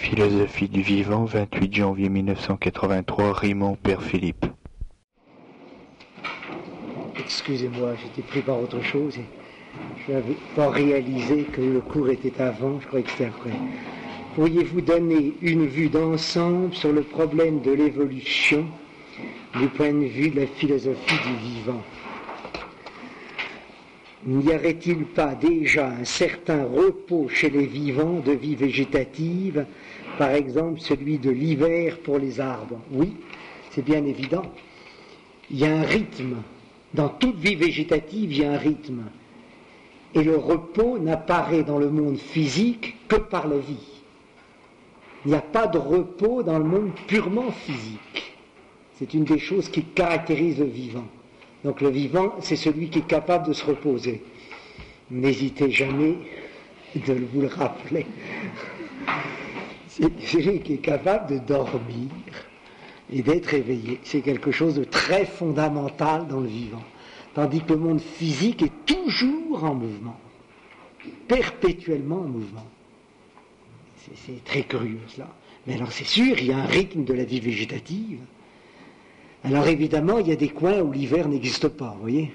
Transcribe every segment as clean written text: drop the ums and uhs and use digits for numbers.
Philosophie du vivant, 28 janvier 1983, Rimont, Père Philippe. Excusez-moi, j'étais pris par autre chose et je n'avais pas réalisé que le cours était avant, je croyais que c'était après. Pourriez-vous donner une vue d'ensemble sur le problème de l'évolution du point de vue de la philosophie du vivant? N'y aurait-il pas déjà un certain repos chez les vivants de vie végétative, par exemple celui de l'hiver pour les arbres? Oui, c'est bien évident. Il y a un rythme. Dans toute vie végétative, il y a un rythme. Et le repos n'apparaît dans le monde physique que par la vie. Il n'y a pas de repos dans le monde purement physique. C'est une des choses qui caractérise le vivant. Donc le vivant, c'est celui qui est capable de se reposer. N'hésitez jamais de vous le rappeler. C'est celui qui est capable de dormir et d'être éveillé. C'est quelque chose de très fondamental dans le vivant. Tandis que le monde physique est toujours en mouvement, perpétuellement en mouvement. C'est très curieux cela. Mais alors c'est sûr, il y a un rythme de la vie végétative. Alors évidemment, il y a des coins où l'hiver n'existe pas, vous voyez.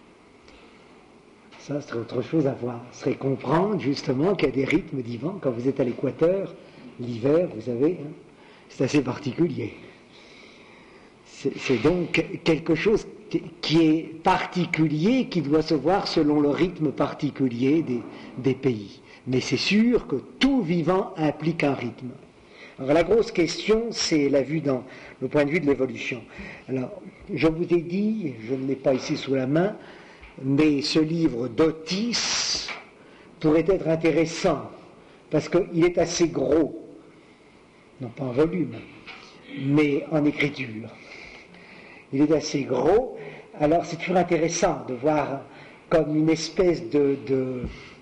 Ça, c'est autre chose à voir. Ce serait comprendre justement qu'il y a des rythmes vivants. Quand vous êtes à l'équateur, l'hiver, vous savez, c'est assez particulier. C'est donc quelque chose qui est particulier, qui doit se voir selon le rythme particulier des pays. Mais c'est sûr que tout vivant implique un rythme. Alors la grosse question, c'est la vue dans le point de vue de l'évolution. Alors, je vous ai dit, je ne l'ai pas ici sous la main, mais ce livre d'Otis pourrait être intéressant, parce qu'il est assez gros, non pas en volume, mais en écriture. Il est assez gros, alors c'est toujours intéressant de voir comme une espèce de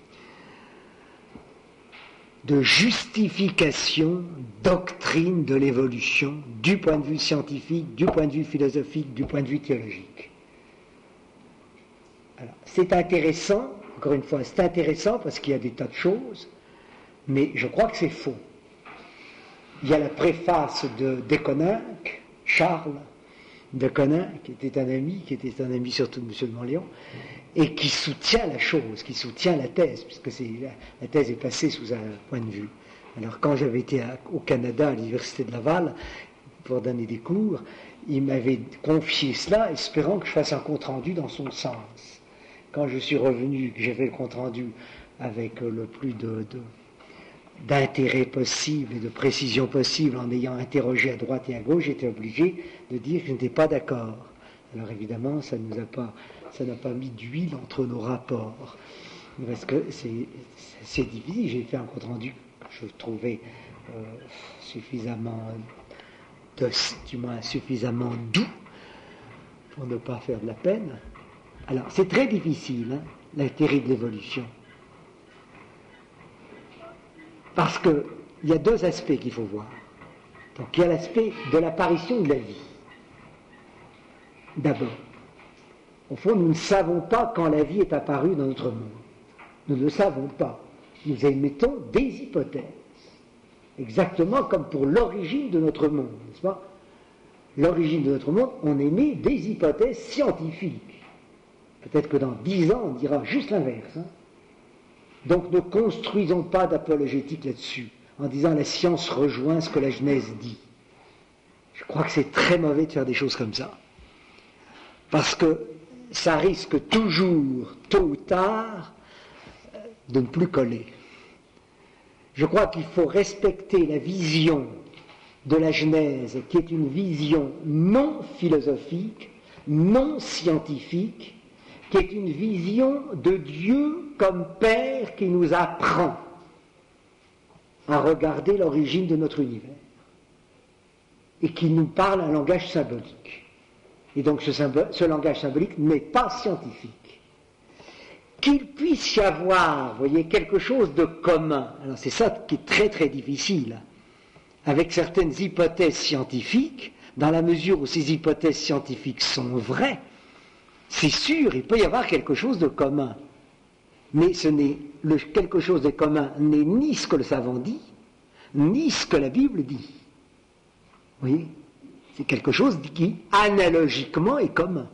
justification, doctrine de l'évolution, du point de vue scientifique, du point de vue philosophique, du point de vue théologique. Alors, c'est intéressant, encore une fois, c'est intéressant parce qu'il y a des tas de choses, mais je crois que c'est faux. Il y a la préface de Deconinck, Charles Deconinck, qui était un ami surtout de M. de Montléon, et qui soutient la chose, qui soutient la thèse, puisque la thèse est passée sous un point de vue. Alors quand j'avais été au Canada, à l'Université de Laval, pour donner des cours, il m'avait confié cela, espérant que je fasse un compte-rendu dans son sens. Quand je suis revenu, que j'ai fait le compte-rendu avec le plus d'intérêt possible et de précision possible, en ayant interrogé à droite et à gauche, j'étais obligé de dire que je n'étais pas d'accord. Alors évidemment, ça n'a pas mis d'huile entre nos rapports, parce que c'est difficile. J'ai fait un compte rendu que je trouvais suffisamment doux pour ne pas faire de la peine. Alors c'est très difficile, la théorie de l'évolution, parce qu'il y a deux aspects qu'il faut voir. Donc il y a l'aspect de l'apparition de la vie. D'abord, au fond, nous ne savons pas quand la vie est apparue dans notre monde. Nous ne le savons pas. Nous émettons des hypothèses. Exactement comme pour l'origine de notre monde, n'est-ce pas? L'origine de notre monde, on émet des hypothèses scientifiques. Peut-être que dans 10 ans, on dira juste l'inverse. Donc ne construisons pas d'apologétique là-dessus, en disant la science rejoint ce que la Genèse dit. Je crois que c'est très mauvais de faire des choses comme ça. Parce que ça risque toujours, tôt ou tard, de ne plus coller. Je crois qu'il faut respecter la vision de la Genèse, qui est une vision non philosophique, non scientifique, qui est une vision de Dieu comme Père qui nous apprend à regarder l'origine de notre univers et qui nous parle un langage symbolique. Et donc ce langage symbolique n'est pas scientifique. Qu'il puisse y avoir, vous voyez, quelque chose de commun. Alors c'est ça qui est très très difficile, avec certaines hypothèses scientifiques, dans la mesure où ces hypothèses scientifiques sont vraies, c'est sûr, il peut y avoir quelque chose de commun. Mais quelque chose de commun n'est ni ce que le savant dit, ni ce que la Bible dit. Vous voyez? C'est quelque chose qui, analogiquement, est commun.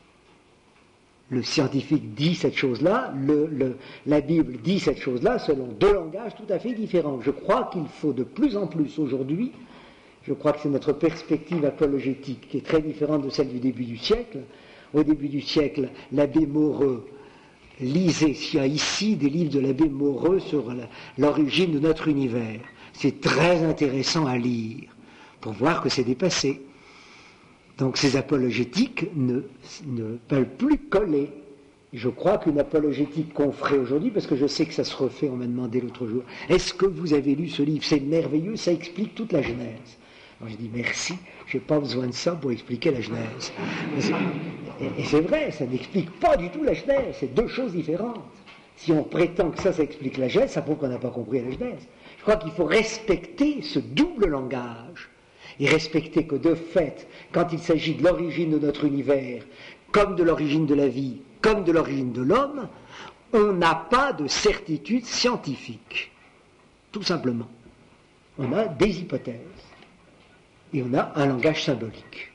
Le scientifique dit cette chose-là, la Bible dit cette chose-là, selon deux langages tout à fait différents. Je crois qu'il faut de plus en plus aujourd'hui, je crois que c'est notre perspective apologétique qui est très différente de celle du début du siècle. Au début du siècle, l'abbé Moreux lisait, s'il y a ici des livres de l'abbé Moreux sur l'origine de notre univers. C'est très intéressant à lire pour voir que c'est dépassé. Donc ces apologétiques ne peuvent plus coller. Je crois qu'une apologétique qu'on ferait aujourd'hui, parce que je sais que ça se refait, on m'a demandé l'autre jour, est-ce que vous avez lu ce livre? C'est merveilleux, ça explique toute la Genèse. Alors j'ai dit merci, je n'ai pas besoin de ça pour expliquer la Genèse. Et c'est vrai, ça n'explique pas du tout la Genèse, c'est deux choses différentes. Si on prétend que ça explique la Genèse, ça prouve qu'on n'a pas compris la Genèse. Je crois qu'il faut respecter ce double langage. Et respecter que de fait, quand il s'agit de l'origine de notre univers, comme de l'origine de la vie, comme de l'origine de l'homme, on n'a pas de certitude scientifique. Tout simplement. On a des hypothèses. Et on a un langage symbolique.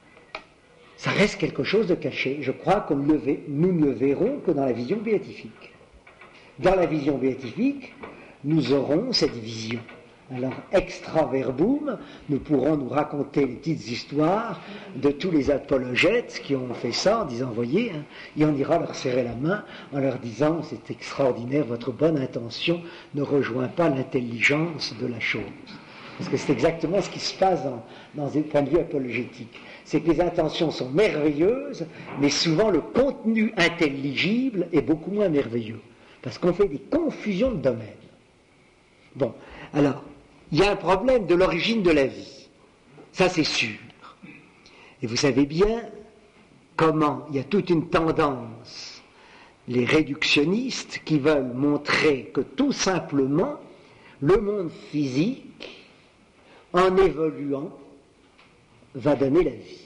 Ça reste quelque chose de caché. Je crois que nous ne le verrons que dans la vision béatifique. Dans la vision béatifique, nous aurons cette vision. Alors, extra verbum, nous pourrons nous raconter les petites histoires de tous les apologètes qui ont fait ça en disant, voyez, hein, et on ira leur serrer la main en leur disant, c'est extraordinaire, votre bonne intention ne rejoint pas l'intelligence de la chose. Parce que c'est exactement ce qui se passe dans un point de vue apologétique. C'est que les intentions sont merveilleuses, mais souvent le contenu intelligible est beaucoup moins merveilleux. Parce qu'on fait des confusions de domaines. Bon, alors, il y a un problème de l'origine de la vie. Ça, c'est sûr. Et vous savez bien comment il y a toute une tendance, les réductionnistes, qui veulent montrer que tout simplement, le monde physique, en évoluant, va donner la vie.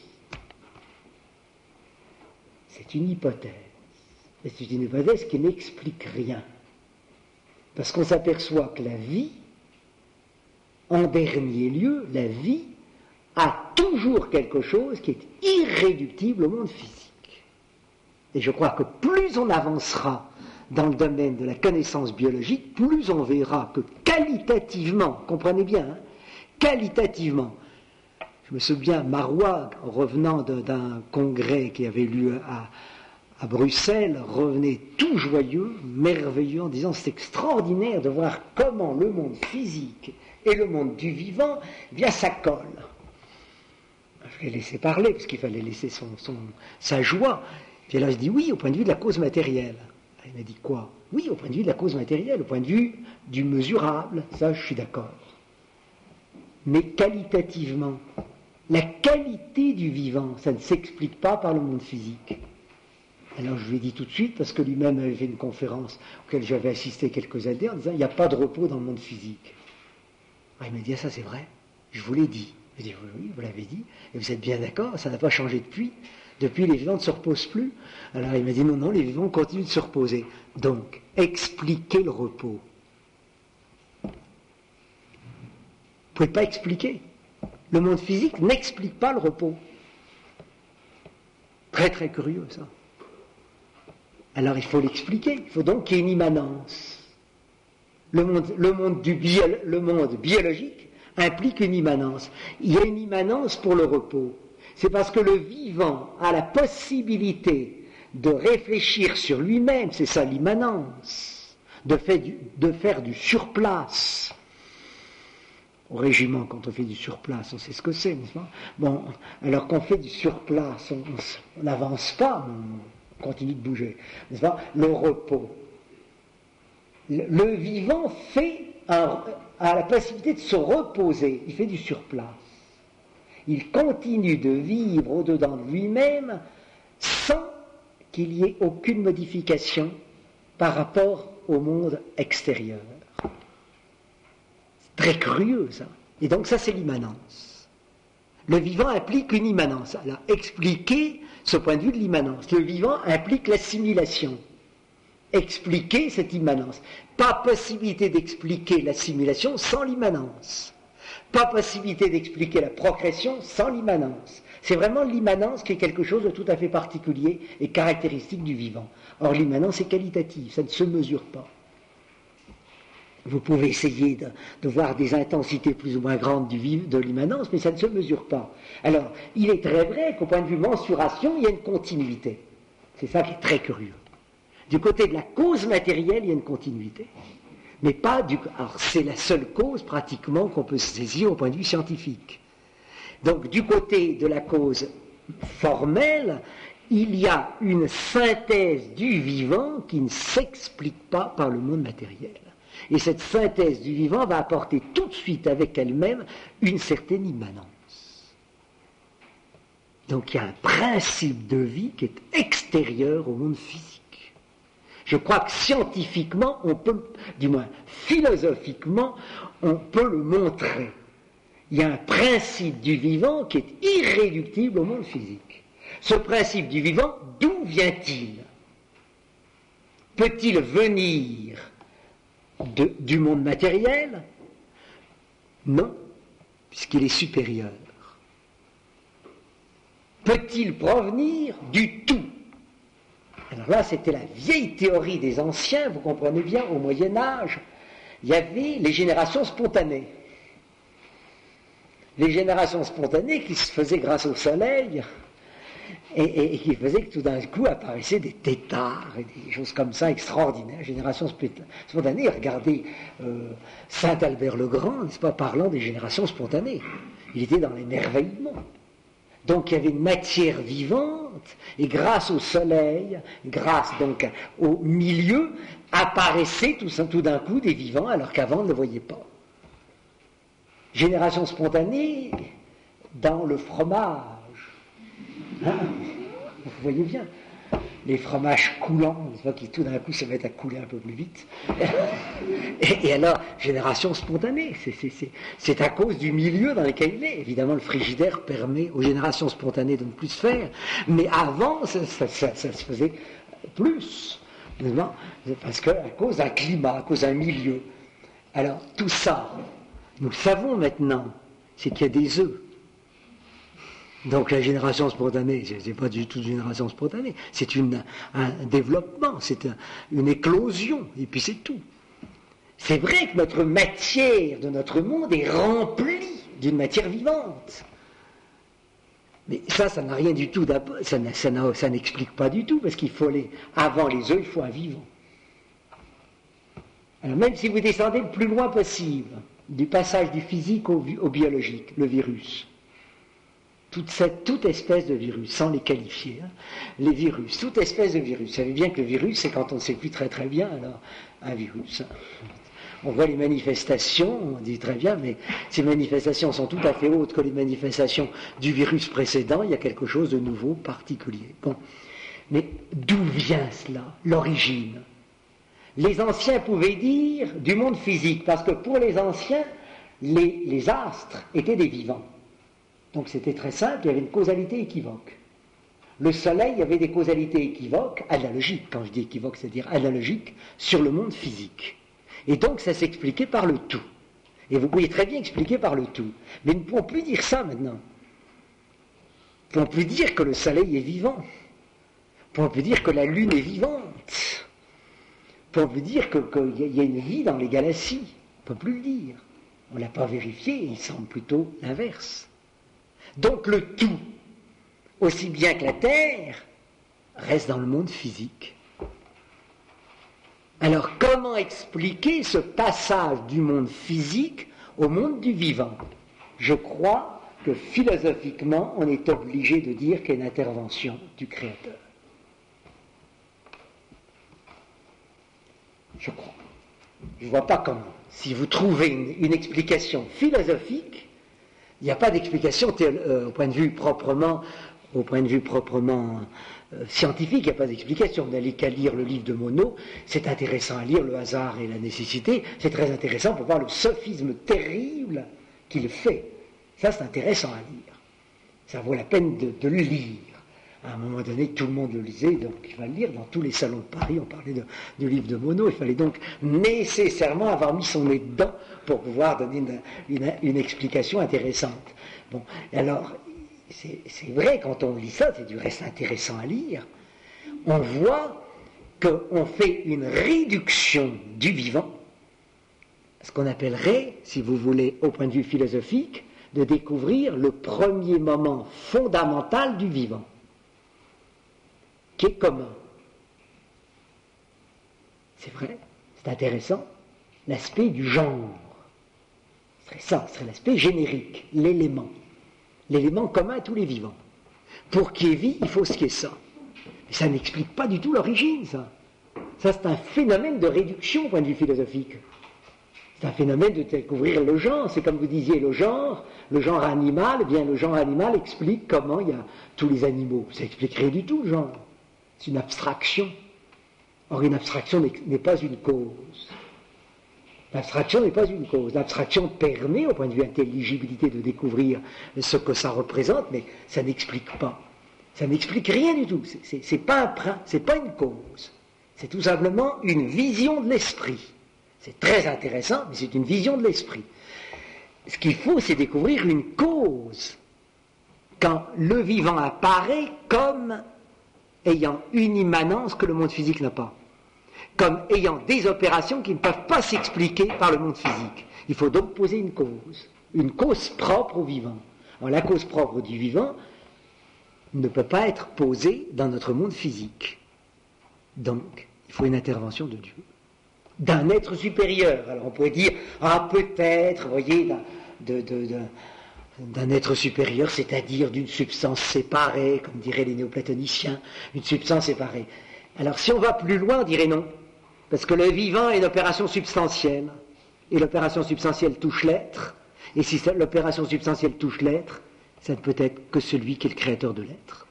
C'est une hypothèse. Et c'est une hypothèse qui n'explique rien. Parce qu'on s'aperçoit que la vie, en dernier lieu, la vie a toujours quelque chose qui est irréductible au monde physique. Et je crois que plus on avancera dans le domaine de la connaissance biologique, plus on verra que qualitativement, comprenez bien, hein, qualitativement, je me souviens, Marois, revenant d'un congrès qui avait lieu à Bruxelles, revenait tout joyeux, merveilleux, en disant c'est extraordinaire de voir comment le monde physique et le monde du vivant, bien ça colle. Je l'ai laissé parler, parce qu'il fallait laisser sa joie. Puis là, je dis oui, au point de vue de la cause matérielle. Il m'a dit quoi? Oui, au point de vue de la cause matérielle, au point de vue du mesurable, ça je suis d'accord. Mais qualitativement, la qualité du vivant, ça ne s'explique pas par le monde physique. Alors je lui ai dit tout de suite, parce que lui-même avait fait une conférence auquel j'avais assisté quelques années, en disant il n'y a pas de repos dans le monde physique. Alors il m'a dit, ah, ça c'est vrai, je vous l'ai dit. Je lui ai dit, oui, vous l'avez dit, et vous êtes bien d'accord, ça n'a pas changé depuis. Depuis, les vivants ne se reposent plus. Alors il m'a dit, non, les vivants continuent de se reposer. Donc, expliquez le repos. Vous ne pouvez pas expliquer. Le monde physique n'explique pas le repos. Très très curieux ça. Alors il faut l'expliquer, il faut donc qu'il y ait une immanence. Le monde biologique implique une immanence. Il y a une immanence pour le repos. C'est parce que le vivant a la possibilité de réfléchir sur lui-même, c'est ça l'immanence, de faire du surplace. Au régiment, quand on fait du surplace, on sait ce que c'est, n'est-ce pas? Bon, alors qu'on fait du surplace, on n'avance pas, on continue de bouger, n'est-ce pas? Le repos. Le vivant a la possibilité de se reposer, il fait du surplace. Il continue de vivre au-dedans de lui-même sans qu'il y ait aucune modification par rapport au monde extérieur. C'est très curieux ça. Et donc ça c'est l'immanence. Le vivant implique une immanence. Alors expliquer ce point de vue de l'immanence. Le vivant implique l'assimilation. expliquer cette immanence. Pas possibilité d'expliquer l'assimilation sans l'immanence. Pas possibilité d'expliquer la progression sans l'immanence. C'est vraiment l'immanence qui est quelque chose de tout à fait particulier et caractéristique du vivant. Or, l'immanence est qualitative, ça ne se mesure pas. Vous pouvez essayer de voir des intensités plus ou moins grandes de l'immanence, mais ça ne se mesure pas. Alors, il est très vrai qu'au point de vue mensuration, il y a une continuité. C'est ça qui est très curieux. Du côté de la cause matérielle, il y a une continuité. Mais pas du... Alors, c'est la seule cause, pratiquement, qu'on peut saisir au point de vue scientifique. Donc, du côté de la cause formelle, il y a une synthèse du vivant qui ne s'explique pas par le monde matériel. Et cette synthèse du vivant va apporter tout de suite avec elle-même une certaine immanence. Donc il y a un principe de vie qui est extérieur au monde physique. Je crois que scientifiquement, on peut, du moins philosophiquement, on peut le montrer. Il y a un principe du vivant qui est irréductible au monde physique. Ce principe du vivant, d'où vient-il? Peut-il venir du monde matériel? Non, puisqu'il est supérieur. Peut-il provenir du tout? Alors là, c'était la vieille théorie des anciens, vous comprenez bien, au Moyen-Âge, il y avait les générations spontanées. Les générations spontanées qui se faisaient grâce au soleil, et qui faisaient que tout d'un coup apparaissaient des têtards et des choses comme ça extraordinaires. Génération spontanée, regardez Saint Albert le Grand, n'est-ce pas, parlant des générations spontanées. Il était dans l'émerveillement. Donc il y avait une matière vivante, et grâce au soleil, grâce donc au milieu, apparaissaient tout d'un coup des vivants, alors qu'avant on ne le voyait pas. Génération spontanée dans le fromage. Hein? Vous voyez bien, les fromages coulants, qui tout d'un coup se mettent à couler un peu plus vite. Et alors, génération spontanée, c'est à cause du milieu dans lequel il est. Évidemment, le frigidaire permet aux générations spontanées de ne plus se faire, mais avant, ça se faisait plus. Parce qu'à cause d'un climat, à cause d'un milieu. Alors, tout ça, nous le savons maintenant, c'est qu'il y a des œufs. Donc la génération spontanée, ce n'est pas du tout une génération spontanée, c'est un développement, c'est une éclosion, et puis c'est tout. C'est vrai que notre matière de notre monde est remplie d'une matière vivante. Mais ça n'a rien du tout, ça n'explique pas du tout, parce qu'il faut avant les œufs, il faut un vivant. Alors même si vous descendez le plus loin possible, du passage du physique au biologique, le virus, toute espèce de virus, sans les qualifier, les virus, toute espèce de virus. Vous savez bien que le virus, c'est quand on ne sait plus très très bien, alors un virus. On voit les manifestations, on dit très bien, mais ces manifestations sont tout à fait autres que les manifestations du virus précédent, il y a quelque chose de nouveau, particulier. Bon. Mais d'où vient cela, l'origine? Les anciens pouvaient dire du monde physique, parce que pour les anciens, les astres étaient des vivants. Donc c'était très simple, il y avait une causalité équivoque. Le soleil, il y avait des causalités équivoques, analogiques, quand je dis équivoque, c'est-à-dire analogiques, sur le monde physique. Et donc ça s'expliquait par le tout. Et vous pouvez très bien expliquer par le tout. Mais nous ne pouvons plus dire ça maintenant. Nous ne pouvons plus dire que le soleil est vivant. Nous ne pouvons plus dire que la lune est vivante. Nous ne pouvons plus dire qu'il y a une vie dans les galaxies. On ne peut plus le dire. On ne l'a pas vérifié, il semble plutôt l'inverse. Donc le tout, aussi bien que la Terre, reste dans le monde physique. Alors comment expliquer ce passage du monde physique au monde du vivant? Je crois que philosophiquement, on est obligé de dire qu'il y a une intervention du Créateur. Je crois. Je ne vois pas comment. Si vous trouvez une explication philosophique, il n'y a pas d'explication au point de vue proprement scientifique, il n'y a pas d'explication. Vous n'allez qu'à lire le livre de Monod, c'est intéressant à lire, Le hasard et la nécessité, c'est très intéressant pour voir le sophisme terrible qu'il fait. Ça, c'est intéressant à lire. Ça vaut la peine de le lire. À un moment donné, tout le monde le lisait, donc il va le lire. Dans tous les salons de Paris, on parlait du livre de Monod. Il fallait donc nécessairement avoir mis son nez dedans pour pouvoir donner une explication intéressante. Bon, et alors, c'est vrai, quand on lit ça, c'est du reste intéressant à lire. On voit qu'on fait une réduction du vivant, ce qu'on appellerait, si vous voulez, au point de vue philosophique, de découvrir le premier moment fondamental du vivant, qui est commun. C'est vrai, c'est intéressant, l'aspect du genre. Ce serait l'aspect générique, l'élément commun à tous les vivants. Pour qu'il y ait vie, il faut ce qui est ça. Mais ça n'explique pas du tout l'origine, ça. Ça, c'est un phénomène de réduction au point de vue philosophique. C'est un phénomène de découvrir le genre. C'est comme vous disiez, le genre animal, eh bien le genre animal explique comment il y a tous les animaux. Ça n'explique rien du tout, le genre. C'est une abstraction. Or, une abstraction n'est pas une cause. L'abstraction n'est pas une cause. L'abstraction permet, au point de vue intelligibilité, de découvrir ce que ça représente, mais ça n'explique pas. Ça n'explique rien du tout. C'est pas une cause. C'est tout simplement une vision de l'esprit. C'est très intéressant, mais c'est une vision de l'esprit. Ce qu'il faut, c'est découvrir une cause. Quand le vivant apparaît comme ayant une immanence que le monde physique n'a pas. Comme ayant des opérations qui ne peuvent pas s'expliquer par le monde physique. Il faut donc poser une cause propre au vivant. Alors, la cause propre du vivant ne peut pas être posée dans notre monde physique. Donc, il faut une intervention de Dieu. D'un être supérieur. Alors on pourrait dire, peut-être, vous voyez, d'un être supérieur, c'est-à-dire d'une substance séparée, comme diraient les néoplatoniciens, une substance séparée. Alors si on va plus loin, on dirait non, parce que le vivant est une opération substantielle, et l'opération substantielle touche l'être, et si l'opération substantielle touche l'être, ça ne peut être que celui qui est le créateur de l'être.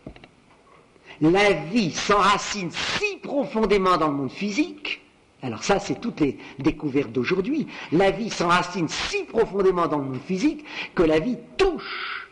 La vie s'enracine si profondément dans le monde physique. Alors ça, c'est toutes les découvertes d'aujourd'hui. La vie s'enracine si profondément dans le monde physique que la vie touche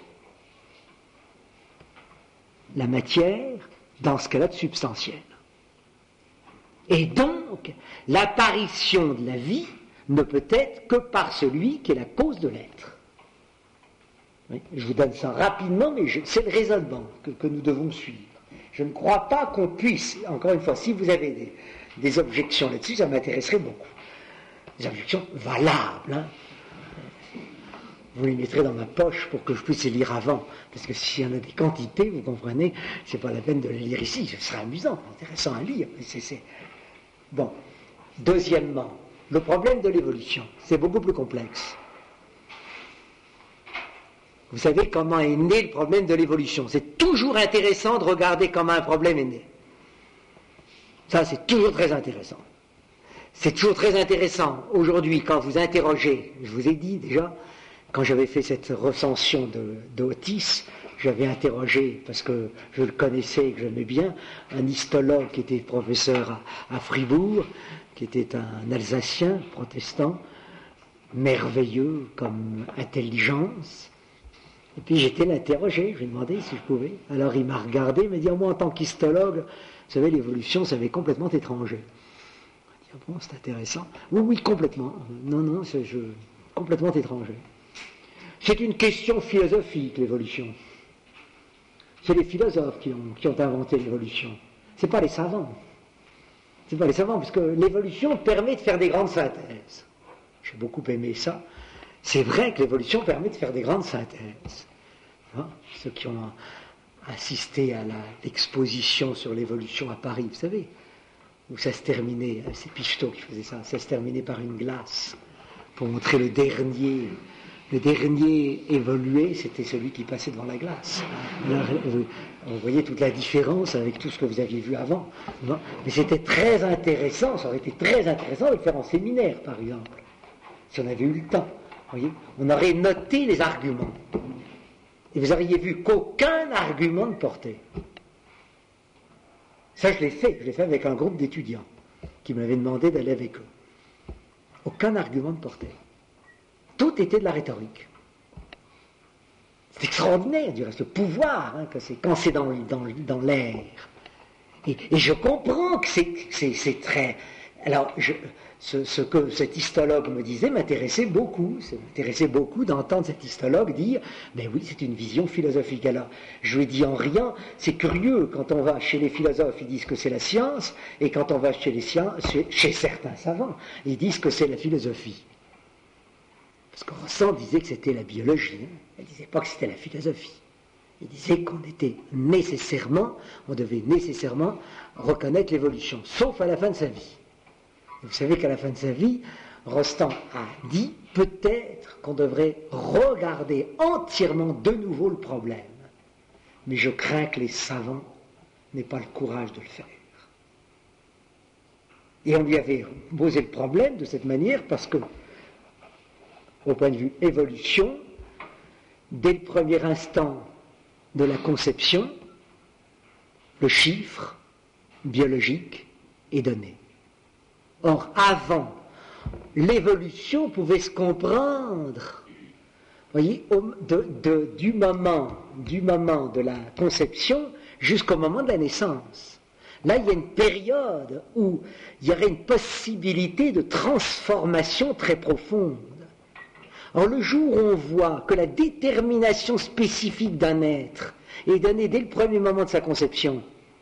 la matière dans ce qu'elle a de substantiel. Et donc, l'apparition de la vie ne peut être que par celui qui est la cause de l'être. Oui, je vous donne ça rapidement, mais c'est le raisonnement que nous devons suivre. Je ne crois pas qu'on puisse, encore une fois, si vous avez des objections là-dessus, ça m'intéresserait beaucoup. Des objections valables. Hein. Vous les mettrez dans ma poche pour que je puisse les lire avant. Parce que s'il y en a des quantités, vous comprenez, c'est pas la peine de les lire ici. Ce serait amusant, intéressant à lire. Bon. Deuxièmement, le problème de l'évolution, c'est beaucoup plus complexe. Vous savez comment est né le problème de l'évolution. C'est toujours intéressant de regarder comment un problème est né. Ça, c'est toujours très intéressant. C'est toujours très intéressant. Aujourd'hui, quand vous interrogez, je vous ai dit déjà, quand j'avais fait cette recension d'Otis, j'avais interrogé, parce que je le connaissais et que j'aimais bien, un histologue qui était professeur à Fribourg, qui était un Alsacien protestant, merveilleux comme intelligence. Et puis j'étais l'interrogé, je lui ai demandé si je pouvais. Alors il m'a regardé, il m'a dit, moi en tant qu'histologue, vous savez, l'évolution, ça m'est complètement étranger. Je dit, bon, c'est intéressant. Oui, complètement. Non, c'est complètement étranger. C'est une question philosophique, l'évolution. C'est les philosophes qui ont inventé l'évolution. C'est pas les savants. C'est pas les savants, parce que l'évolution permet de faire des grandes synthèses. J'ai beaucoup aimé ça. C'est vrai que l'évolution permet de faire des grandes synthèses. Hein, ceux qui ont assisté à l'exposition sur l'évolution à Paris, vous savez, où ça se terminait, c'est Pichetot qui faisait ça, ça se terminait par une glace, pour montrer le dernier évolué, c'était celui qui passait devant la glace. Alors, vous voyez toute la différence avec tout ce que vous aviez vu avant. Non, mais c'était très intéressant, ça aurait été très intéressant de le faire en séminaire, par exemple, si on avait eu le temps. Voyez, on aurait noté les arguments. Et vous auriez vu qu'aucun argument ne portait. Ça, je l'ai fait avec un groupe d'étudiants qui m'avaient demandé d'aller avec eux. Aucun argument ne portait. Tout était de la rhétorique. C'est extraordinaire, du reste, le pouvoir que c'est quand c'est dans l'air. Et je comprends que c'est très... Alors, ce que cet histologue me disait m'intéressait beaucoup. Ça m'intéressait beaucoup d'entendre cet histologue dire « Mais oui, c'est une vision philosophique. » Alors, je lui ai dit en riant, c'est curieux, quand on va chez les philosophes, ils disent que c'est la science, et quand on va chez certains savants, ils disent que c'est la philosophie. Parce que Rostand disait que c'était la biologie, il ne disait pas que c'était la philosophie. Il disait qu'on devait nécessairement reconnaître l'évolution, sauf à la fin de sa vie. Vous savez qu'à la fin de sa vie, Rostand a dit peut-être qu'on devrait regarder entièrement de nouveau le problème. Mais je crains que les savants n'aient pas le courage de le faire. Et on lui avait posé le problème de cette manière parce que, au point de vue évolution, dès le premier instant de la conception, le chiffre biologique est donné. Or, avant, l'évolution pouvait se comprendre, voyez, du moment de la conception jusqu'au moment de la naissance. Là, il y a une période où il y aurait une possibilité de transformation très profonde. Alors, le jour où on voit que la détermination spécifique d'un être est donnée dès le premier moment de sa conception,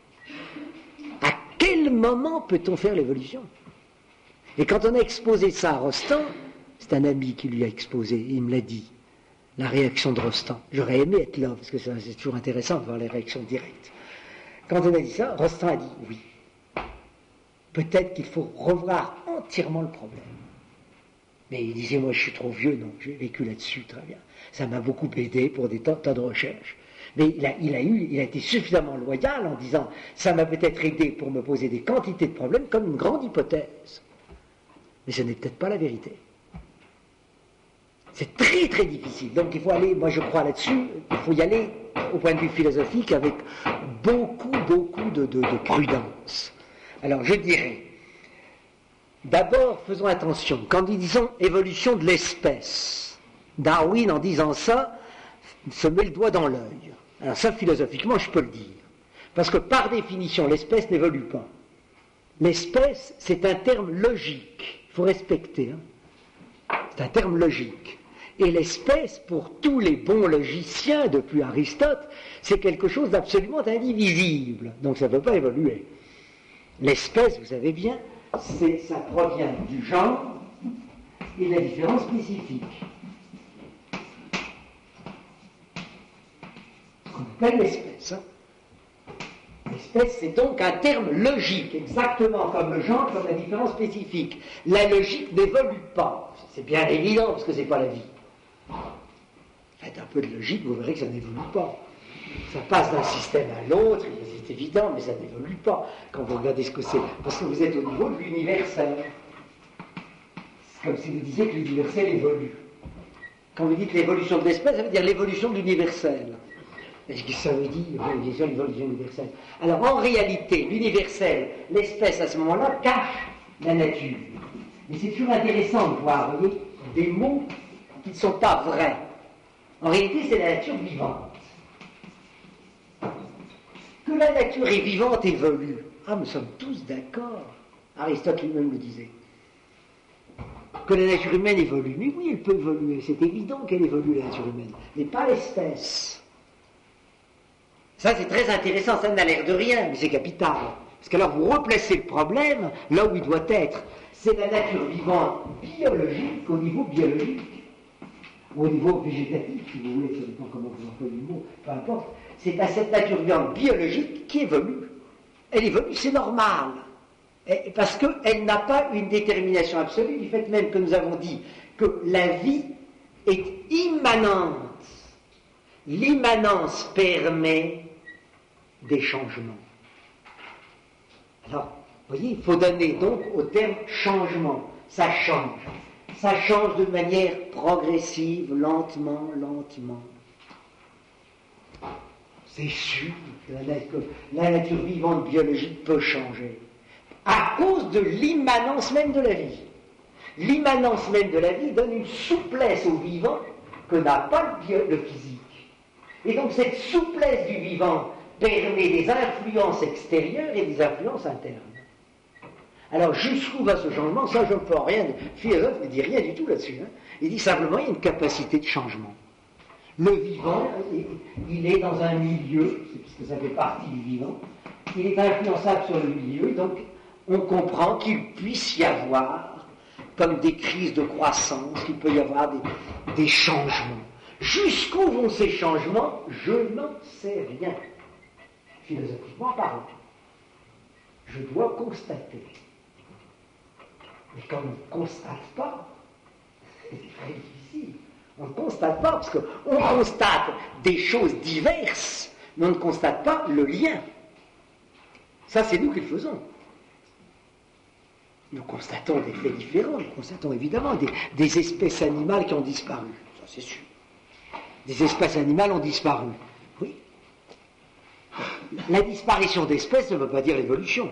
à quel moment peut-on faire l'évolution ? Et quand on a exposé ça à Rostand, c'est un ami qui lui a exposé, il me l'a dit, la réaction de Rostand. J'aurais aimé être là, parce que c'est toujours intéressant de voir les réactions directes. Quand on a dit ça, Rostand a dit oui. Peut-être qu'il faut revoir entièrement le problème. Mais il disait, moi je suis trop vieux, donc j'ai vécu là-dessus, très bien. Ça m'a beaucoup aidé pour des tas de recherches. Mais il a été suffisamment loyal en disant, ça m'a peut-être aidé pour me poser des quantités de problèmes comme une grande hypothèse. Mais ce n'est peut-être pas la vérité. C'est très très difficile. Donc il faut aller, moi je crois là-dessus, il faut y aller au point de vue philosophique avec beaucoup de prudence. Alors je dirais, d'abord faisons attention, quand nous disons évolution de l'espèce, Darwin en disant ça, se met le doigt dans l'œil. Alors ça philosophiquement je peux le dire. Parce que par définition l'espèce n'évolue pas. L'espèce c'est un terme logique. Il faut respecter. C'est un terme logique. Et l'espèce, pour tous les bons logiciens depuis Aristote, c'est quelque chose d'absolument indivisible. Donc ça ne peut pas évoluer. L'espèce, vous savez bien, ça provient du genre et de la différence spécifique. Ce qu'on appelle l'espèce. L'espèce, c'est donc un terme logique, exactement comme le genre, comme la différence spécifique. La logique n'évolue pas. C'est bien évident, parce que ce n'est pas la vie. Faites un peu de logique, vous verrez que ça n'évolue pas. Ça passe d'un système à l'autre, c'est évident, mais ça n'évolue pas. Quand vous regardez ce que c'est, parce que vous êtes au niveau de l'universel. C'est comme si vous disiez que l'universel évolue. Quand vous dites l'évolution de l'espèce, ça veut dire l'évolution de l'universel. Est-ce que ça veut dire l'évolution universelle ? Alors en réalité, l'universel, l'espèce à ce moment-là, cache la nature. Mais c'est toujours intéressant de voir, vous voyez, des mots qui ne sont pas vrais. En réalité, c'est la nature vivante. Que la nature est vivante évolue. Ah, nous sommes tous d'accord. Aristote lui-même le disait. Que la nature humaine évolue. Mais oui, elle peut évoluer. C'est évident qu'elle évolue, la nature humaine. Mais pas l'espèce. Ça, c'est très intéressant, ça n'a l'air de rien, mais c'est capital. Parce qu'alors, vous replacez le problème là où il doit être. C'est la nature vivante biologique au niveau biologique. Ou au niveau végétatif, si vous voulez, ça dépend comment vous employez le mot, peu importe. C'est à cette nature vivante biologique qui évolue. Elle évolue, c'est normal. Parce qu'elle n'a pas une détermination absolue, du fait même que nous avons dit que la vie est immanente. L'immanence permet des changements. Alors, vous voyez, il faut donner donc au terme changement. Ça change. Ça change de manière progressive, lentement. C'est sûr que la nature vivante biologique peut changer. À cause de l'immanence même de la vie. L'immanence même de la vie donne une souplesse au vivant que n'a pas le physique. Et donc cette souplesse du vivant permet des influences extérieures et des influences internes. Alors jusqu'où va ce changement? Ça, je ne peux rien. Le philosophe ne dit rien du tout là-dessus. Il dit simplement qu'il y a une capacité de changement. Le vivant, il est dans un milieu, puisque ça fait partie du vivant, il est influençable sur le milieu, et donc on comprend qu'il puisse y avoir, comme des crises de croissance, qu'il peut y avoir des changements. Jusqu'où vont ces changements? Je n'en sais rien. Philosophiquement parlant. Je dois constater. Mais quand on ne constate pas, c'est très difficile. On ne constate pas, parce qu'on constate des choses diverses, mais on ne constate pas le lien. Ça, c'est nous qui le faisons. Nous constatons des faits différents, nous constatons évidemment des espèces animales qui ont disparu, ça c'est sûr. Des espèces animales ont disparu, oui. La disparition d'espèces ne veut pas dire l'évolution.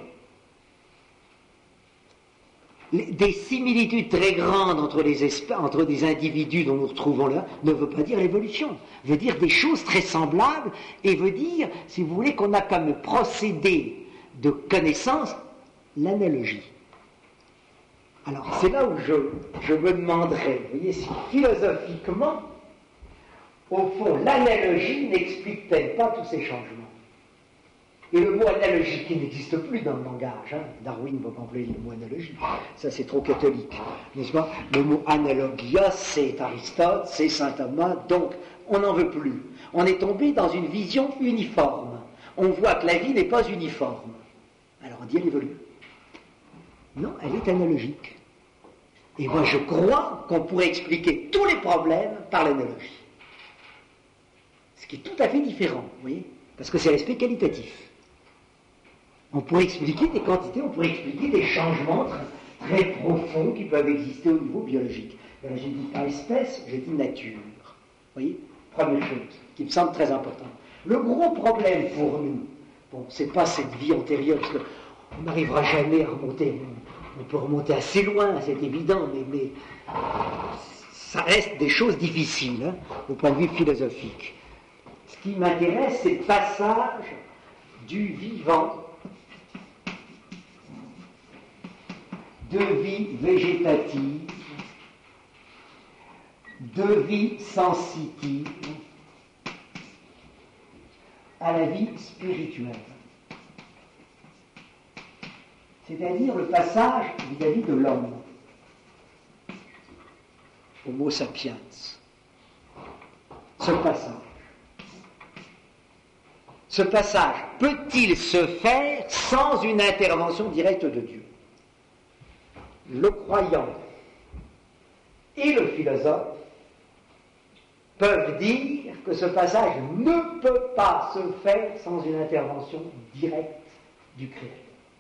Des similitudes très grandes entre des individus dont nous retrouvons là ne veut pas dire l'évolution, veut dire des choses très semblables et veut dire, si vous voulez, qu'on a comme procédé de connaissance l'analogie. Alors c'est là où je me demanderais, vous voyez, si philosophiquement, au fond, l'analogie n'explique-t-elle pas tous ces changements? Et le mot analogie qui n'existe plus dans le langage, Darwin ne va pas employer le mot analogie, ça c'est trop catholique, n'est-ce pas? Le mot analogia, c'est Aristote, c'est saint Thomas, donc on n'en veut plus. On est tombé dans une vision uniforme. On voit que la vie n'est pas uniforme. Alors on dit elle évolue. Non, elle est analogique. Et moi je crois qu'on pourrait expliquer tous les problèmes par l'analogie. Ce qui est tout à fait différent, vous voyez, parce que c'est l'aspect qualitatif. On pourrait expliquer des quantités, on pourrait expliquer des changements très profonds qui peuvent exister au niveau biologique. Alors, j'ai dit pas espèce, j'ai dit nature. Vous voyez, première chose qui me semble très importante. Le gros problème pour nous, bon, c'est pas cette vie antérieure, parce qu'on n'arrivera jamais à remonter, on peut remonter assez loin, c'est évident, mais ça reste des choses difficiles, au point de vue philosophique. Ce qui m'intéresse, c'est le passage du vivant de vie végétative, de vie sensitive, à la vie spirituelle. C'est-à-dire le passage vis-à-vis de l'homme, Homo sapiens. Ce passage peut-il se faire sans une intervention directe de Dieu? Le croyant et le philosophe peuvent dire que ce passage ne peut pas se faire sans une intervention directe du Créateur.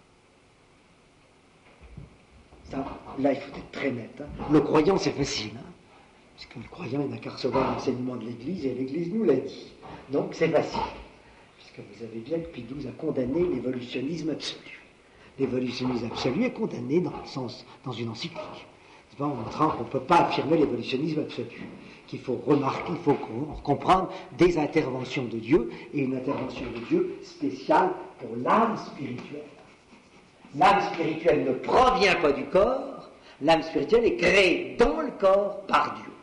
Ça, là, il faut être très net. Le croyant, c'est facile. Parce que le croyant, il n'a qu'à recevoir l'enseignement de l'Église, et l'Église nous l'a dit. Donc, c'est facile. Puisque vous avez bien que Pie XII a condamné l'évolutionnisme absolu. L'évolutionnisme absolu est condamné dans une encyclique, en montrant qu'on ne peut pas affirmer l'évolutionnisme absolu, qu'il faut remarquer, il faut comprendre des interventions de Dieu, et une intervention de Dieu spéciale pour l'âme spirituelle. L'âme spirituelle ne provient pas du corps, l'âme spirituelle est créée dans le corps par Dieu.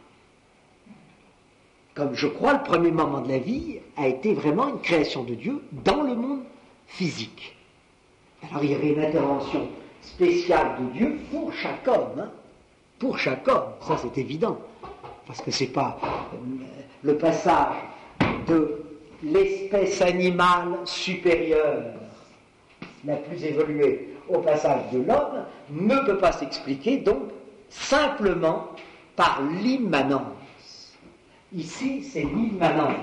Comme je crois, le premier moment de la vie a été vraiment une création de Dieu dans le monde physique. Alors il y avait une intervention spéciale de Dieu pour chaque homme, pour chaque homme, ça c'est évident, parce que c'est pas le passage de l'espèce animale supérieure, la plus évoluée, au passage de l'homme, ne peut pas s'expliquer donc simplement par l'immanence. Ici c'est l'immanence.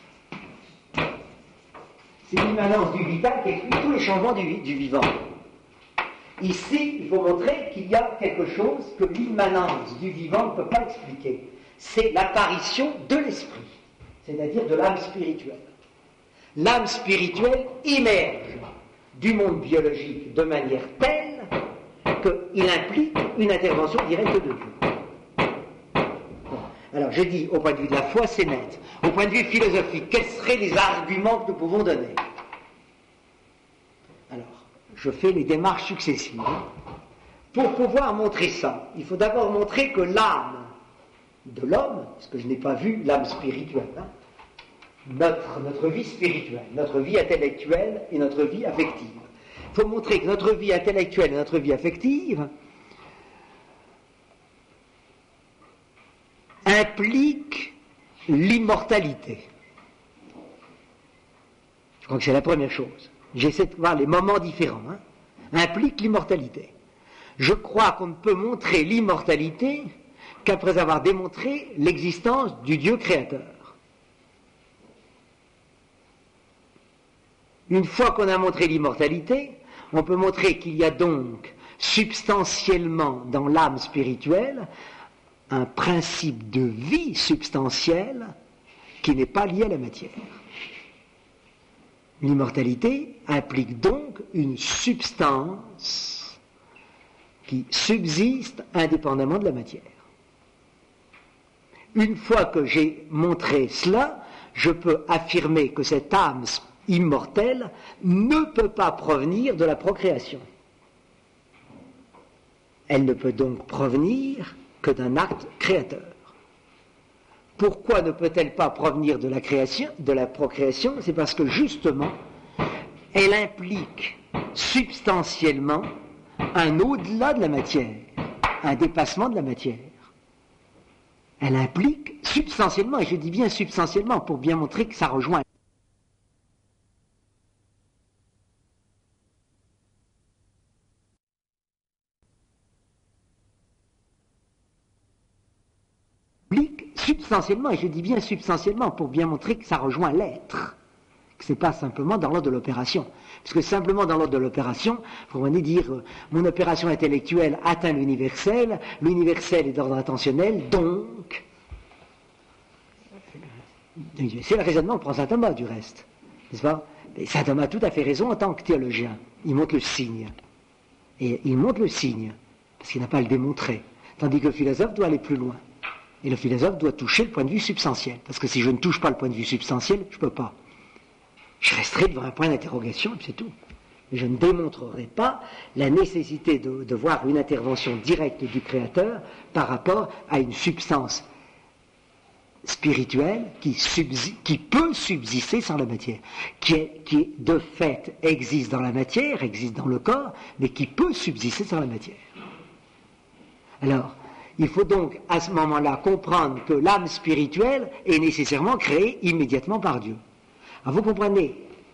C'est l'immanence du vital qui explique tous les changements du vivant. Ici, il faut montrer qu'il y a quelque chose que l'immanence du vivant ne peut pas expliquer. C'est l'apparition de l'esprit, c'est-à-dire de l'âme spirituelle. L'âme spirituelle émerge du monde biologique de manière telle qu'il implique une intervention directe de Dieu. Bon. Alors je dis, au point de vue de la foi, c'est net. Au point de vue philosophique, quels seraient les arguments que nous pouvons donner? Alors, je fais les démarches successives. Pour pouvoir montrer ça, il faut d'abord montrer que l'âme de l'homme, parce que je n'ai pas vu l'âme spirituelle, notre vie spirituelle, notre vie intellectuelle et notre vie affective. Il faut montrer que notre vie intellectuelle et notre vie affective impliquent l'immortalité. Je crois que c'est la première chose. J'essaie de voir les moments différents. Implique l'immortalité. Je crois qu'on ne peut montrer l'immortalité qu'après avoir démontré l'existence du Dieu créateur. Une fois qu'on a montré l'immortalité, on peut montrer qu'il y a donc substantiellement dans l'âme spirituelle un principe de vie substantielle qui n'est pas lié à la matière. L'immortalité implique donc une substance qui subsiste indépendamment de la matière. Une fois que j'ai montré cela, je peux affirmer que cette âme immortelle ne peut pas provenir de la procréation. Elle ne peut donc provenir que d'un acte créateur. Pourquoi ne peut-elle pas provenir de la création, de la procréation? C'est parce que justement, elle implique substantiellement un au-delà de la matière, un dépassement de la matière. Elle implique substantiellement, et je dis bien substantiellement pour bien montrer que ça rejoint substantiellement, et je dis bien substantiellement pour bien montrer que ça rejoint l'être, que ce n'est pas simplement dans l'ordre de l'opération. Parce que simplement dans l'ordre de l'opération, vous pouvez dire mon opération intellectuelle atteint l'universel est d'ordre intentionnel, donc c'est le raisonnement prend saint Thomas du reste, n'est-ce pas? Et saint Thomas a tout à fait raison en tant que théologien. Il montre le signe. Et il montre le signe, parce qu'il n'a pas à le démontrer. Tandis que le philosophe doit aller plus loin. Et le philosophe doit toucher le point de vue substantiel. Parce que si je ne touche pas le point de vue substantiel, je ne peux pas. Je resterai devant un point d'interrogation, et puis c'est tout. Mais je ne démontrerai pas la nécessité de voir une intervention directe du Créateur par rapport à une substance spirituelle qui peut subsister sans la matière, qui de fait existe dans la matière, existe dans le corps, mais qui peut subsister sans la matière. Alors, il faut donc à ce moment-là comprendre que l'âme spirituelle est nécessairement créée immédiatement par Dieu. Alors vous comprenez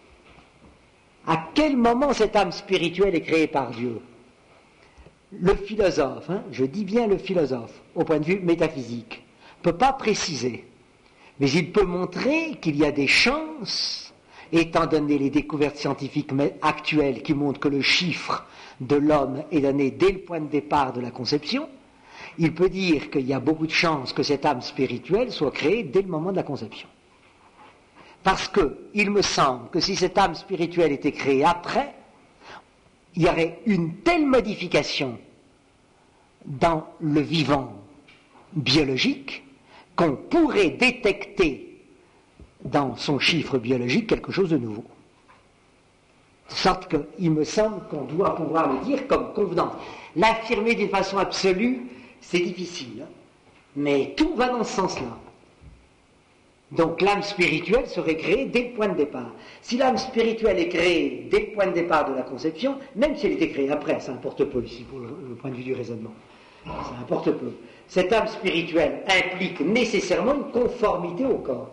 à quel moment cette âme spirituelle est créée par Dieu? Le philosophe, je dis bien le philosophe, au point de vue métaphysique, ne peut pas préciser, mais il peut montrer qu'il y a des chances, étant donné les découvertes scientifiques actuelles qui montrent que le chiffre de l'homme est donné dès le point de départ de la conception. Il peut dire qu'il y a beaucoup de chances que cette âme spirituelle soit créée dès le moment de la conception. Parce que, il me semble que si cette âme spirituelle était créée après, il y aurait une telle modification dans le vivant biologique qu'on pourrait détecter dans son chiffre biologique quelque chose de nouveau. De sorte qu'il me semble qu'on doit pouvoir le dire comme convenance. L'affirmer d'une façon absolue, c'est difficile, mais tout va dans ce sens-là. Donc l'âme spirituelle serait créée dès le point de départ. Si l'âme spirituelle est créée dès le point de départ de la conception, même si elle était créée après, ça importe peu ici pour le point de vue du raisonnement, ça importe peu. Cette âme spirituelle implique nécessairement une conformité au corps.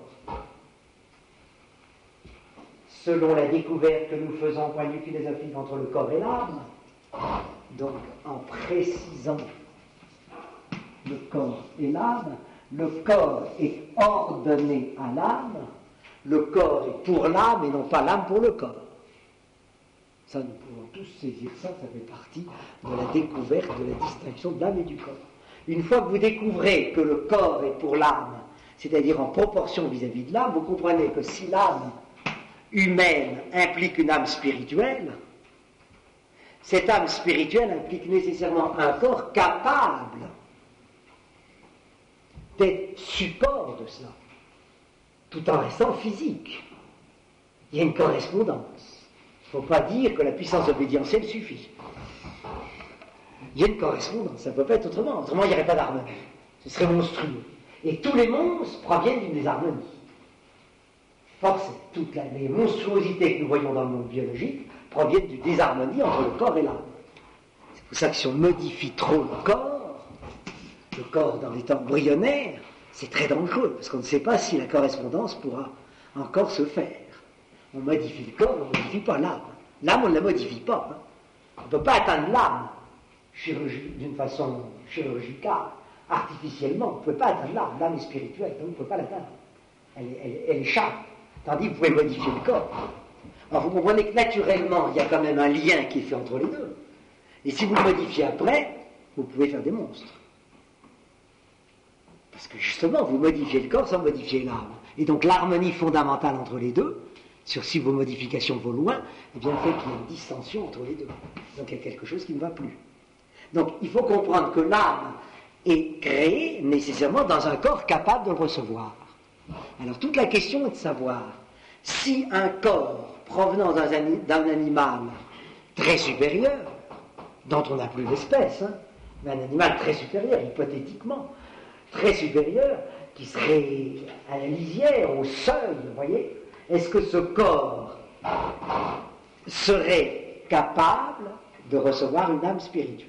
Selon la découverte que nous faisons au point de vue philosophique entre le corps et l'âme, donc en précisant le corps et l'âme, le corps est ordonné à l'âme, le corps est pour l'âme et non pas l'âme pour le corps. Ça, nous pouvons tous saisir ça, ça fait partie de la découverte de la distinction de l'âme et du corps. Une fois que vous découvrez que le corps est pour l'âme, c'est-à-dire en proportion vis-à-vis de l'âme, vous comprenez que si l'âme humaine implique une âme spirituelle, cette âme spirituelle implique nécessairement un corps capable être support de cela, tout en restant physique. Il y a une correspondance. Il ne faut pas dire que la puissance obédientielle suffit. Il y a une correspondance, ça ne peut pas être autrement. Autrement, il n'y aurait pas d'harmonie. Ce serait monstrueux. Et tous les monstres proviennent d'une désharmonie. Forcément, toutes les monstruosités que nous voyons dans le monde biologique proviennent d'une désharmonie entre le corps et l'âme. C'est pour ça que si on modifie trop le corps dans l'état embryonnaire, c'est très dangereux, parce qu'on ne sait pas si la correspondance pourra encore se faire. On modifie le corps, on ne modifie pas l'âme. L'âme, on ne la modifie pas. Hein. On ne peut pas atteindre l'âme d'une façon chirurgicale, artificiellement. On ne peut pas atteindre l'âme. L'âme est spirituelle, donc on ne peut pas l'atteindre. Elle échappe. Tandis que vous pouvez modifier le corps. Alors vous comprenez que naturellement, il y a quand même un lien qui est fait entre les deux. Et si vous le modifiez après, vous pouvez faire des monstres. Parce que justement, vous modifiez le corps sans modifier l'âme. Et donc l'harmonie fondamentale entre les deux, sur si vos modifications vont loin, eh bien fait qu'il y a une distension entre les deux. Donc il y a quelque chose qui ne va plus. Donc il faut comprendre que l'âme est créée nécessairement dans un corps capable de le recevoir. Alors toute la question est de savoir si un corps provenant d'un animal très supérieur, dont on n'a plus l'espèce, hein, mais un animal très supérieur, hypothétiquement, très supérieur, qui serait à la lisière, au seuil, vous voyez, est-ce que ce corps serait capable de recevoir une âme spirituelle?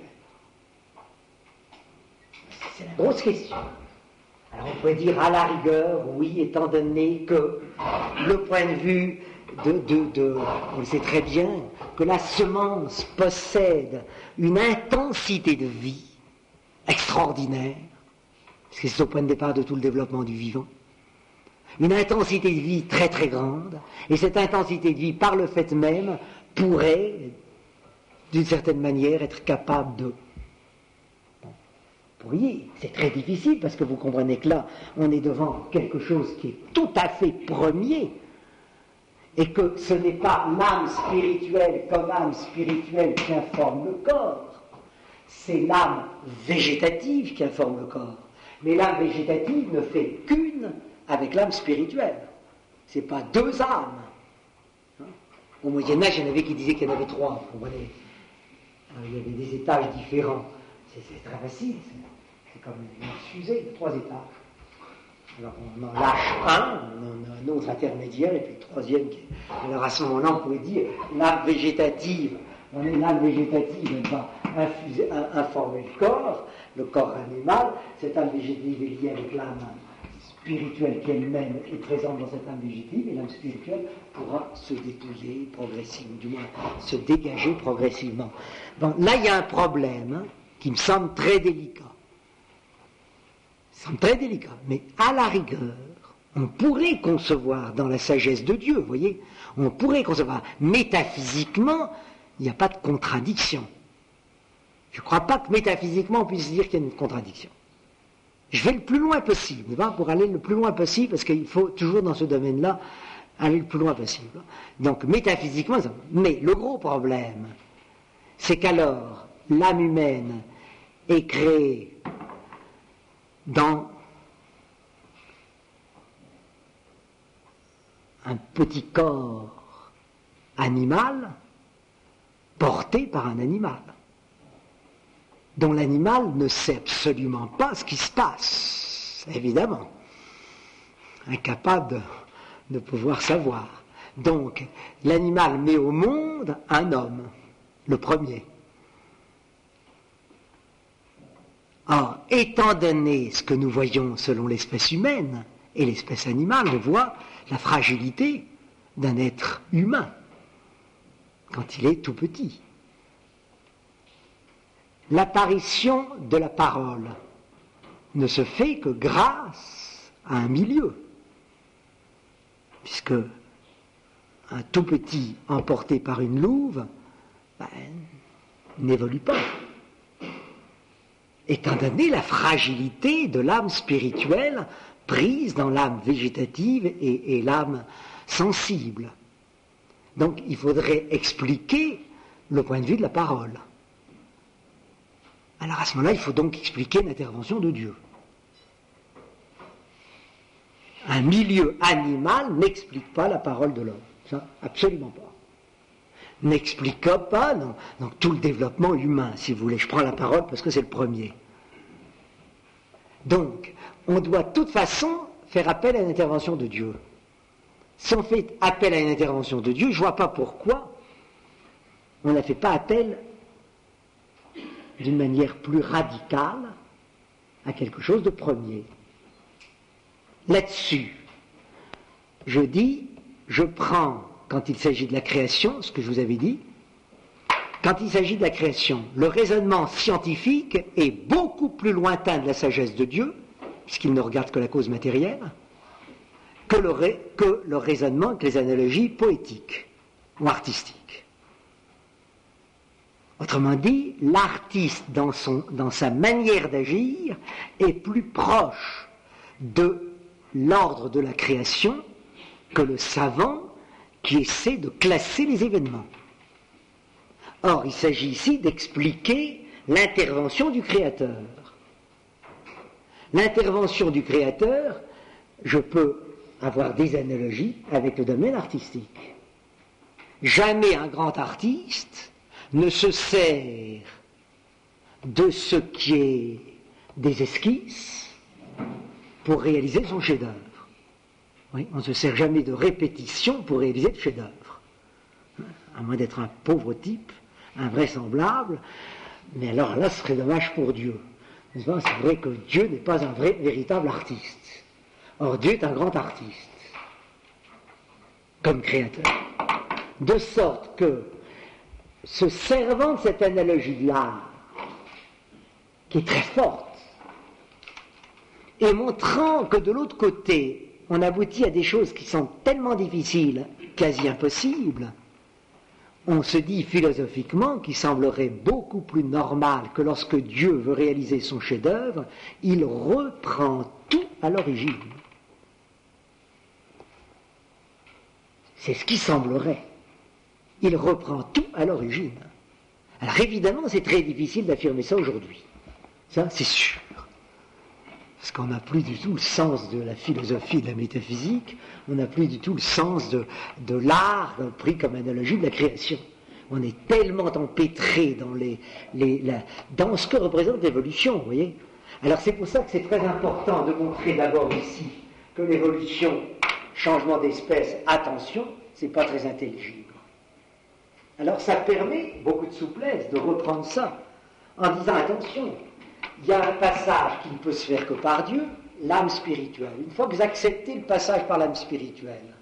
C'est la grosse question. Alors on pourrait dire à la rigueur, oui, étant donné que le point de vue on le sait très bien, que la semence possède une intensité de vie extraordinaire, parce que c'est au point de départ de tout le développement du vivant, une intensité de vie très très grande, et cette intensité de vie, par le fait même, pourrait, d'une certaine manière, être capable de... Pourriez, c'est très difficile, parce que vous comprenez que là, on est devant quelque chose qui est tout à fait premier, et que ce n'est pas l'âme spirituelle comme âme spirituelle qui informe le corps, c'est l'âme végétative qui informe le corps. Mais l'âme végétative ne fait qu'une avec l'âme spirituelle. Ce n'est pas deux âmes. Au Moyen-Âge, il y en avait qui disaient qu'il y en avait trois. Vous comprenez ? Il y avait des étages différents. C'est très facile. C'est comme une fusée de 3 étages. Alors on en lâche un, on en a un autre intermédiaire, et puis le troisième qui est... Alors à ce moment-là, on pouvait dire l'âme végétative. L'âme végétative, elle va informer le corps animal. Cette âme végétative est liée avec l'âme spirituelle qui elle-même est présente dans cette âme végétative, et l'âme spirituelle pourra se dépouiller progressivement, du moins se dégager progressivement. Bon, là, il y a un problème qui me semble très délicat. Mais à la rigueur, on pourrait concevoir dans la sagesse de Dieu, vous voyez, on pourrait concevoir métaphysiquement, il n'y a pas de contradiction. Je ne crois pas que métaphysiquement on puisse dire qu'il y a une contradiction. Je vais le plus loin possible, pour aller le plus loin possible, parce qu'il faut toujours dans ce domaine-là aller le plus loin possible. Donc métaphysiquement, mais le gros problème, c'est qu'alors l'âme humaine est créée dans un petit corps animal porté par un animal, dont l'animal ne sait absolument pas ce qui se passe, évidemment, incapable de pouvoir savoir. Donc, l'animal met au monde un homme, le premier. Or, étant donné ce que nous voyons selon l'espèce humaine et l'espèce animale, on voit la fragilité d'un être humain quand il est tout petit. L'apparition de la parole ne se fait que grâce à un milieu, puisque un tout petit emporté par une louve n'évolue pas. Étant donné la fragilité de l'âme spirituelle prise dans l'âme végétative et l'âme sensible. Donc il faudrait expliquer le point de vue de la parole. Alors à ce moment-là, il faut donc expliquer l'intervention de Dieu. Un milieu animal n'explique pas la parole de l'homme. Ça, absolument pas. N'explique pas donc tout le développement humain, si vous voulez. Je prends la parole parce que c'est le premier. Donc, on doit de toute façon faire appel à l'intervention de Dieu. Si on fait appel à une intervention de Dieu, je ne vois pas pourquoi on ne fait pas appel d'une manière plus radicale à quelque chose de premier. Là-dessus, je dis, je prends, quand il s'agit de la création, ce que je vous avais dit, quand il s'agit de la création, le raisonnement scientifique est beaucoup plus lointain de la sagesse de Dieu, puisqu'il ne regarde que la cause matérielle, que le raisonnement, que les analogies poétiques ou artistiques. Autrement dit, l'artiste, dans sa manière d'agir, est plus proche de l'ordre de la création que le savant qui essaie de classer les événements. Or, il s'agit ici d'expliquer l'intervention du Créateur. L'intervention du Créateur, je peux avoir des analogies avec le domaine artistique. Jamais un grand artiste ne se sert de ce qui est des esquisses pour réaliser son chef-d'œuvre. Oui, on ne se sert jamais de répétition pour réaliser le chef-d'œuvre. À moins d'être un pauvre type, invraisemblable, mais alors là, ce serait dommage pour Dieu. C'est vrai que Dieu n'est pas un véritable artiste. Or, Dieu est un grand artiste, comme créateur. De sorte que, se servant de cette analogie de l'art, qui est très forte, et montrant que de l'autre côté, on aboutit à des choses qui sont tellement difficiles, quasi impossibles, on se dit philosophiquement qu'il semblerait beaucoup plus normal que lorsque Dieu veut réaliser son chef-d'œuvre, il reprend tout à l'origine. C'est ce qui semblerait. Il reprend tout à l'origine. Alors évidemment, c'est très difficile d'affirmer ça aujourd'hui. Ça, c'est sûr. Parce qu'on n'a plus du tout le sens de la philosophie, de la métaphysique, on n'a plus du tout le sens de l'art pris comme analogie de la création. On est tellement empêtré dans ce que représente l'évolution, vous voyez. Alors c'est pour ça que c'est très important de montrer d'abord ici que l'évolution, changement d'espèce, attention, c'est pas très intelligible. Alors ça permet, beaucoup de souplesse, de reprendre ça, en disant attention, il y a un passage qui ne peut se faire que par Dieu, l'âme spirituelle. Une fois que vous acceptez le passage par l'âme spirituelle,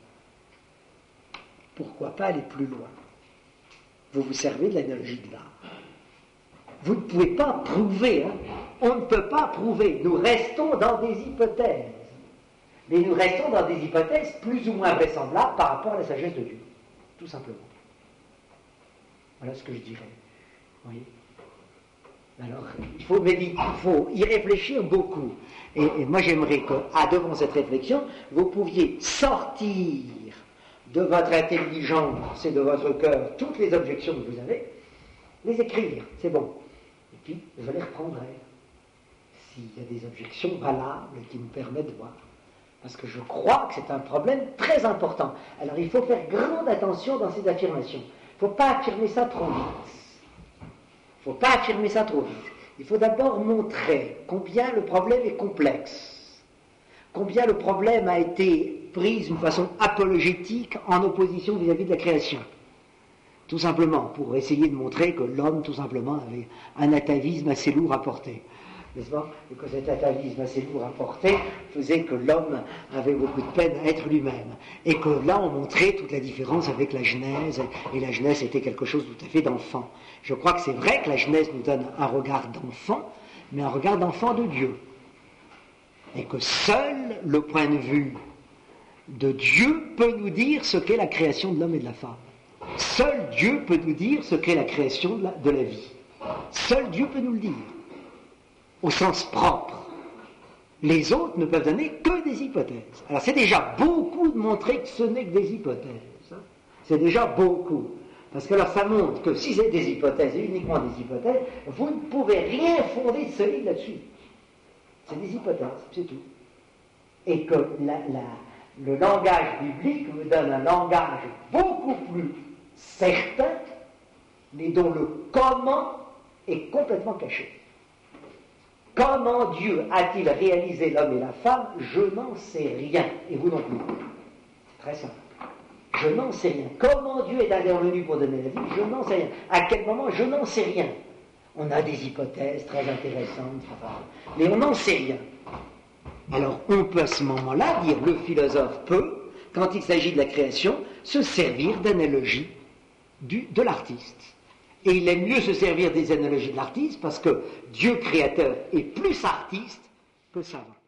pourquoi pas aller plus loin? Vous vous servez de l'analogie de l'art. Vous ne pouvez pas prouver, on ne peut pas prouver. Nous restons dans des hypothèses. Mais nous restons dans des hypothèses plus ou moins vraisemblables par rapport à la sagesse de Dieu. Tout simplement. Voilà ce que je dirais. Vous voyez ? Alors, il faut y réfléchir beaucoup. Et moi, j'aimerais qu'à devant cette réflexion, vous pouviez sortir de votre intelligence et de votre cœur toutes les objections que vous avez, les écrire, c'est bon. Et puis, je les reprendrai. S'il y a des objections valables qui nous permettent de voir. Parce que je crois que c'est un problème très important. Alors, il faut faire grande attention dans ces affirmations. Il ne faut pas affirmer ça trop vite. Il ne faut pas affirmer ça trop vite. Il faut d'abord montrer combien le problème est complexe, combien le problème a été pris d'une façon apologétique en opposition vis-à-vis de la création. Tout simplement, pour essayer de montrer que l'homme, tout simplement, avait un atavisme assez lourd à porter. N'est-ce pas? Et que cet atavisme assez lourd à porter faisait que l'homme avait beaucoup de peine à être lui-même. Et que là, on montrait toute la différence avec la Genèse, et la Genèse était quelque chose tout à fait d'enfant. Je crois que c'est vrai que la Genèse nous donne un regard d'enfant, mais un regard d'enfant de Dieu. Et que seul le point de vue de Dieu peut nous dire ce qu'est la création de l'homme et de la femme. Seul Dieu peut nous dire ce qu'est la création de la vie. Seul Dieu peut nous le dire. Au sens propre. Les autres ne peuvent donner que des hypothèses. Alors c'est déjà beaucoup de montrer que ce n'est que des hypothèses. C'est déjà beaucoup. Parce que alors ça montre que si c'est des hypothèses, et uniquement des hypothèses, vous ne pouvez rien fonder de solide là-dessus. C'est des hypothèses, c'est tout. et que le langage biblique vous donne un langage beaucoup plus certain, mais dont le comment est complètement caché. Comment Dieu a-t-il réalisé l'homme et la femme? Je n'en sais rien, et vous non plus. C'est très simple. Je n'en sais rien. Comment Dieu est intervenu pour donner la vie? Je n'en sais rien. À quel moment? Je n'en sais rien. On a des hypothèses très intéressantes, mais on n'en sait rien. Alors on peut à ce moment-là dire, le philosophe peut, quand il s'agit de la création, se servir d'analogies de l'artiste. Et il aime mieux se servir des analogies de l'artiste parce que Dieu créateur est plus artiste que savant.